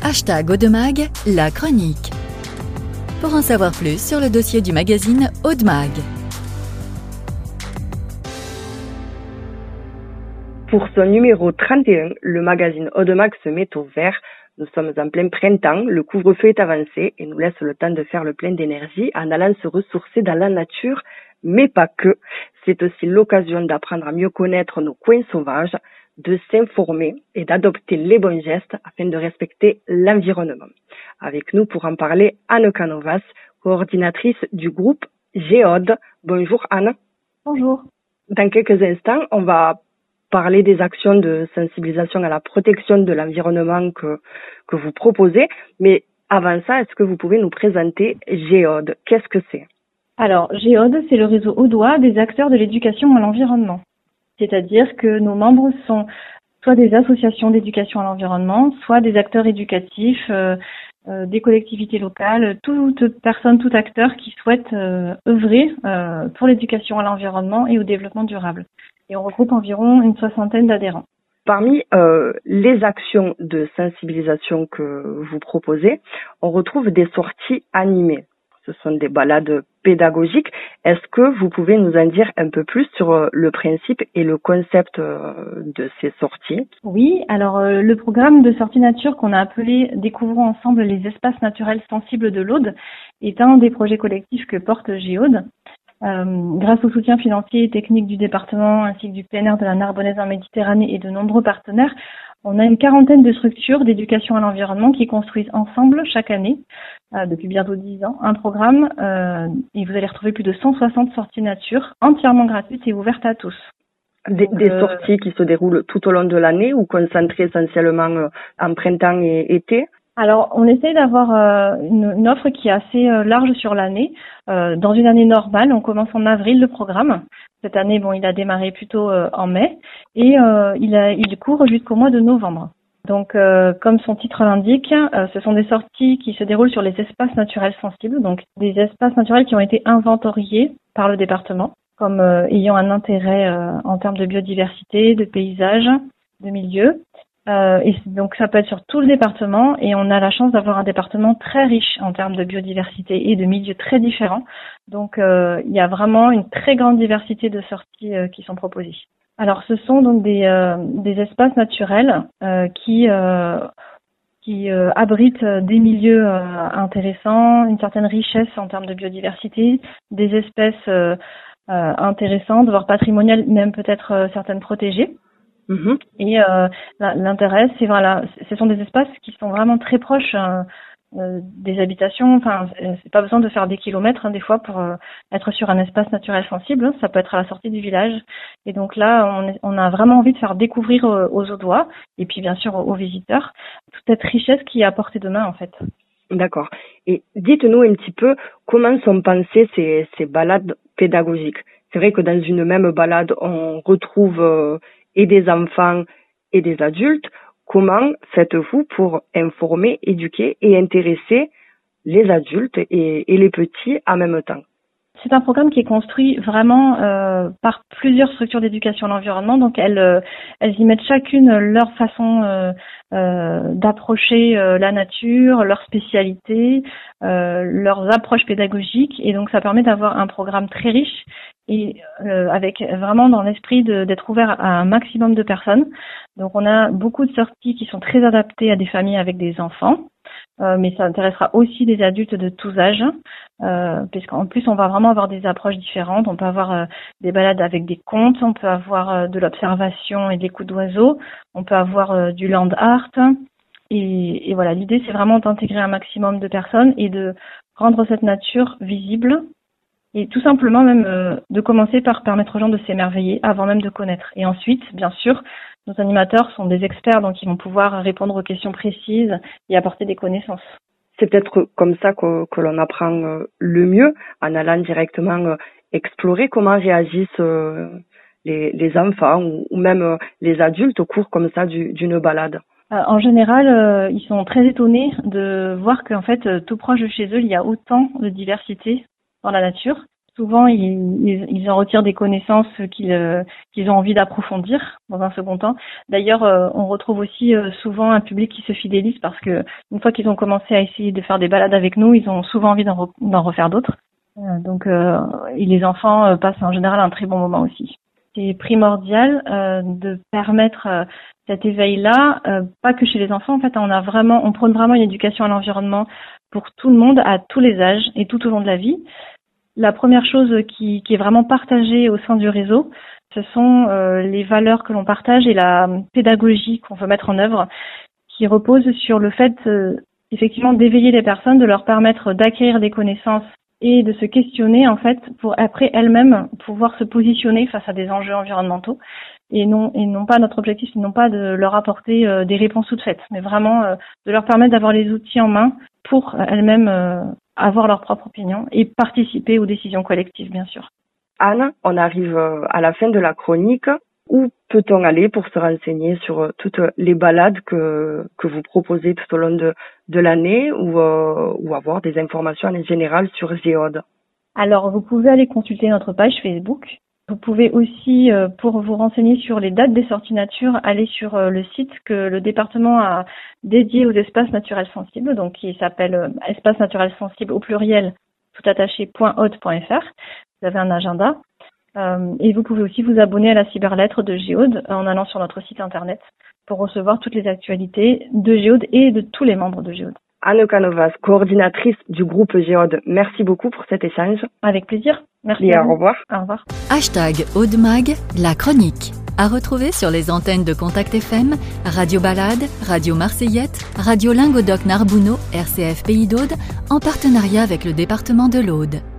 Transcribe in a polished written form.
#Audemag, la chronique. Pour en savoir plus sur le dossier du magazine Audemag. Pour son numéro 31, le magazine Audemag se met au vert. Nous sommes en plein printemps, le couvre-feu est avancé et nous laisse le temps de faire le plein d'énergie en allant se ressourcer dans la nature, mais pas que. C'est aussi l'occasion d'apprendre à mieux connaître nos coins sauvages, de s'informer et d'adopter les bons gestes afin de respecter l'environnement. Avec nous pour en parler, Anne Canovas, coordinatrice du groupe Géode. Bonjour Anne. Bonjour. Dans quelques instants, on va parler des actions de sensibilisation à la protection de l'environnement que vous proposez. Mais avant ça, est-ce que vous pouvez nous présenter Géode? Qu'est-ce que c'est? Alors, Géode, c'est le réseau audois des acteurs de l'éducation à l'environnement. C'est-à-dire que nos membres sont soit des associations d'éducation à l'environnement, soit des acteurs éducatifs, des collectivités locales, toute personne, tout acteur qui souhaite œuvrer pour l'éducation à l'environnement et au développement durable. Et on regroupe environ une 60aine d'adhérents. Parmi les actions de sensibilisation que vous proposez, on retrouve des sorties animées. Ce sont des balades pédagogiques. Est-ce que vous pouvez nous en dire un peu plus sur le principe et le concept de ces sorties? Oui, alors le programme de sortie nature qu'on a appelé Découvrons ensemble les espaces naturels sensibles de l'Aude est un des projets collectifs que porte Géode. Grâce au soutien financier et technique du département ainsi que du PNR de la Narbonnaise en Méditerranée et de nombreux partenaires, on a une 40aine de structures d'éducation à l'environnement qui construisent ensemble chaque année, depuis bientôt 10 ans, un programme et vous allez retrouver plus de 160 sorties nature entièrement gratuites et ouvertes à tous. Des sorties qui se déroulent tout au long de l'année ou concentrées essentiellement en printemps et été? Alors, on essaie d'avoir une offre qui est assez large sur l'année. Dans une année normale, on commence en avril le programme. Cette année, il a démarré plutôt en mai et il court jusqu'au mois de novembre. Donc, comme son titre l'indique, ce sont des sorties qui se déroulent sur les espaces naturels sensibles, donc des espaces naturels qui ont été inventoriés par le département comme ayant un intérêt en termes de biodiversité, de paysage, de milieu. Et donc ça peut être sur tout le département et on a la chance d'avoir un département très riche en termes de biodiversité et de milieux très différents. Donc il y a vraiment une très grande diversité de sorties qui sont proposées. Alors ce sont donc des espaces naturels qui abritent des milieux intéressants, une certaine richesse en termes de biodiversité, des espèces intéressantes, voire patrimoniales, même peut-être certaines protégées. Et l'intérêt, ce sont des espaces qui sont vraiment très proches des habitations. Enfin, c'est pas besoin de faire des kilomètres des fois pour être sur un espace naturel sensible. Ça peut être à la sortie du village. Et donc là, on a vraiment envie de faire découvrir aux Audois et puis bien sûr aux visiteurs toute cette richesse qui est à portée de main en fait. D'accord. Et dites-nous un petit peu comment sont pensées ces balades pédagogiques. C'est vrai que dans une même balade, on retrouve et des enfants et des adultes. Comment faites-vous pour informer, éduquer et intéresser les adultes et les petits en même temps? C'est un programme qui est construit vraiment par plusieurs structures d'éducation à l'environnement. Donc elles y mettent chacune leur façon d'approcher la nature, leur spécialité, leurs approches pédagogiques. Et donc ça permet d'avoir un programme très riche et avec vraiment dans l'esprit d'être ouvert à un maximum de personnes. Donc on a beaucoup de sorties qui sont très adaptées à des familles avec des enfants. Mais ça intéressera aussi des adultes de tous âges, puisqu'en plus on va vraiment avoir des approches différentes. On peut avoir des balades avec des contes, on peut avoir de l'observation et de l'écoute d'oiseaux, on peut avoir du land art. Et voilà, l'idée c'est vraiment d'intégrer un maximum de personnes et de rendre cette nature visible. Et tout simplement même de commencer par permettre aux gens de s'émerveiller avant même de connaître. Et ensuite, bien sûr, nos animateurs sont des experts, donc ils vont pouvoir répondre aux questions précises et apporter des connaissances. C'est peut-être comme ça que l'on apprend le mieux, en allant directement explorer comment réagissent les enfants ou même les adultes au cours comme ça d'une balade. En général, ils sont très étonnés de voir qu'en fait, tout proche de chez eux, il y a autant de diversité dans la nature, Souvent, ils en retirent des connaissances qu'ils ont envie d'approfondir dans un second temps. D'ailleurs, on retrouve aussi souvent un public qui se fidélise parce que une fois qu'ils ont commencé à essayer de faire des balades avec nous, ils ont souvent envie d'en refaire d'autres. Et les enfants passent en général un très bon moment aussi. C'est primordial de permettre cet éveil-là, pas que chez les enfants. En fait, on prône vraiment une éducation à l'environnement pour tout le monde, à tous les âges et tout au long de la vie. La première chose qui est vraiment partagée au sein du réseau, ce sont les valeurs que l'on partage et la pédagogie qu'on veut mettre en œuvre, qui repose sur le fait effectivement d'éveiller les personnes, de leur permettre d'acquérir des connaissances et de se questionner en fait pour après elles-mêmes pouvoir se positionner face à des enjeux environnementaux et non pas notre objectif, non pas de leur apporter des réponses toutes faites, mais vraiment de leur permettre d'avoir les outils en main pour elles-mêmes avoir leur propre opinion et participer aux décisions collectives, bien sûr. Anne, on arrive à la fin de la chronique. Où peut-on aller pour se renseigner sur toutes les balades que vous proposez tout au long de l'année ou avoir des informations en général sur Géode? Alors, vous pouvez aller consulter notre page Facebook. Vous pouvez aussi, pour vous renseigner sur les dates des sorties nature, aller sur le site que le département a dédié aux espaces naturels sensibles, donc qui s'appelle espace naturel sensible au pluriel toutattaché.hôte.fr. Vous avez un agenda. Et vous pouvez aussi vous abonner à la cyberlettre de Géode en allant sur notre site internet pour recevoir toutes les actualités de Géode et de tous les membres de Géode. Anne Canovas, coordinatrice du groupe Géode, merci beaucoup pour cet échange. Avec plaisir. Merci. Et au revoir. Au revoir. #AudemAg, la chronique. À retrouver sur les antennes de Contact FM, Radio Balade, Radio Marseillette, Radio Lingodoc Narbonneau, RCF Pays d'Aude, en partenariat avec le département de l'Aude.